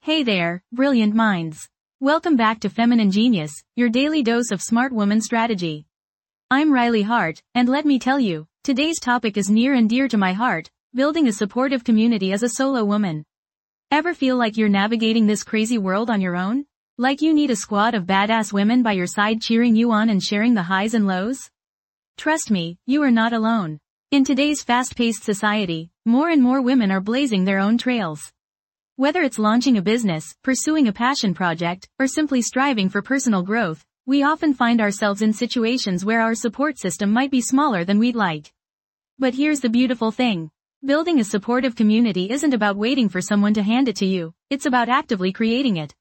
Hey there, brilliant minds. Welcome back to Feminine Genius, your daily dose of smart woman strategy. I'm Riley Hart, and let me tell you, today's topic is near and dear to my heart, building a supportive community as a solo woman. Ever feel like you're navigating this crazy world on your own? Like you need a squad of badass women by your side cheering you on and sharing the highs and lows? Trust me, you are not alone. In today's fast-paced society, more and more women are blazing their own trails. Whether it's launching a business, pursuing a passion project, or simply striving for personal growth, we often find ourselves in situations where our support system might be smaller than we'd like. But here's the beautiful thing. Building a supportive community isn't about waiting for someone to hand it to you, it's about actively creating it.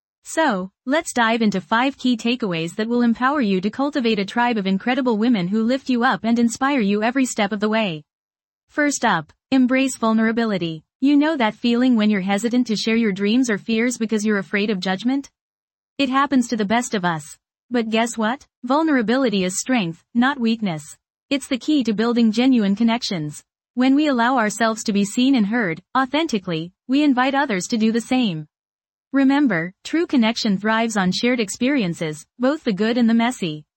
So, let's dive into 5 key takeaways that will empower you to cultivate a tribe of incredible women who lift you up and inspire you every step of the way. First up, embrace vulnerability. You know that feeling when you're hesitant to share your dreams or fears because you're afraid of judgment? It happens to the best of us. But guess what? Vulnerability is strength, not weakness. It's the key to building genuine connections. When we allow ourselves to be seen and heard, authentically, we invite others to do the same. Remember, true connection thrives on shared experiences, both the good and the messy.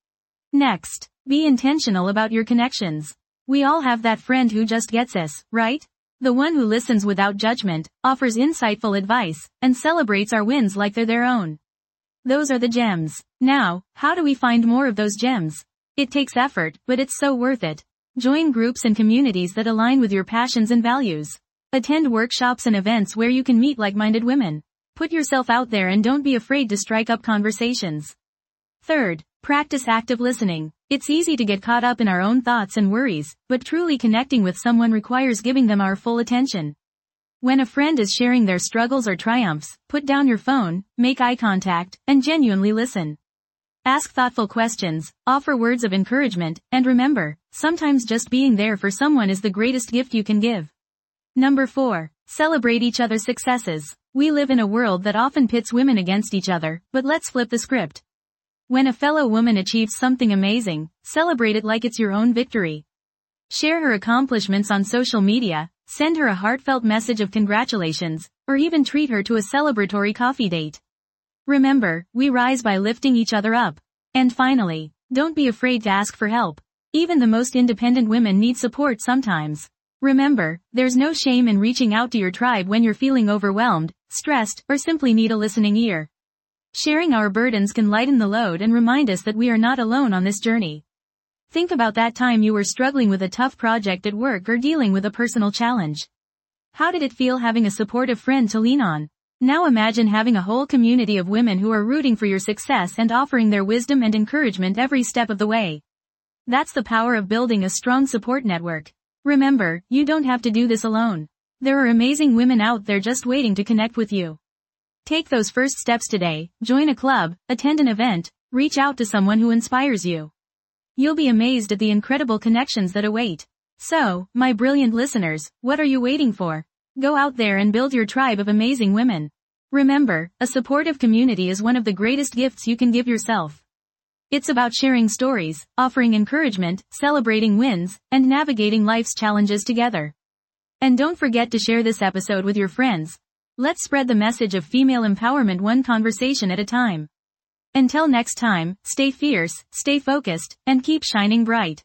Next, be intentional about your connections. We all have that friend who just gets us, right? The one who listens without judgment, offers insightful advice, and celebrates our wins like they're their own. Those are the gems. Now, how do we find more of those gems? It takes effort, but it's so worth it. Join groups and communities that align with your passions and values. Attend workshops and events where you can meet like-minded women. Put yourself out there and don't be afraid to strike up conversations. Third, practice active listening. It's easy to get caught up in our own thoughts and worries, but truly connecting with someone requires giving them our full attention. When a friend is sharing their struggles or triumphs, put down your phone, make eye contact, and genuinely listen. Ask thoughtful questions, offer words of encouragement, and remember, sometimes just being there for someone is the greatest gift you can give. Number 4. Celebrate each other's successes. We live in a world that often pits women against each other, but let's flip the script. When a fellow woman achieves something amazing, celebrate it like it's your own victory. Share her accomplishments on social media, send her a heartfelt message of congratulations, or even treat her to a celebratory coffee date. Remember, we rise by lifting each other up. And finally, don't be afraid to ask for help. Even the most independent women need support sometimes. Remember, there's no shame in reaching out to your tribe when you're feeling overwhelmed, stressed, or simply need a listening ear. Sharing our burdens can lighten the load and remind us that we are not alone on this journey. Think about that time you were struggling with a tough project at work or dealing with a personal challenge. How did it feel having a supportive friend to lean on? Now imagine having a whole community of women who are rooting for your success and offering their wisdom and encouragement every step of the way. That's the power of building a strong support network. Remember, you don't have to do this alone. There are amazing women out there just waiting to connect with you. Take those first steps today, join a club, attend an event, reach out to someone who inspires you. You'll be amazed at the incredible connections that await. So, my brilliant listeners, what are you waiting for? Go out there and build your tribe of amazing women. Remember, a supportive community is one of the greatest gifts you can give yourself. It's about sharing stories, offering encouragement, celebrating wins, and navigating life's challenges together. And don't forget to share this episode with your friends. Let's spread the message of female empowerment one conversation at a time. Until next time, stay fierce, stay focused, and keep shining bright.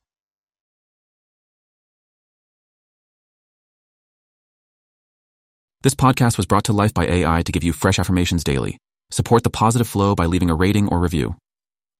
This podcast was brought to life by AI to give you fresh affirmations daily. Support the positive flow by leaving a rating or review.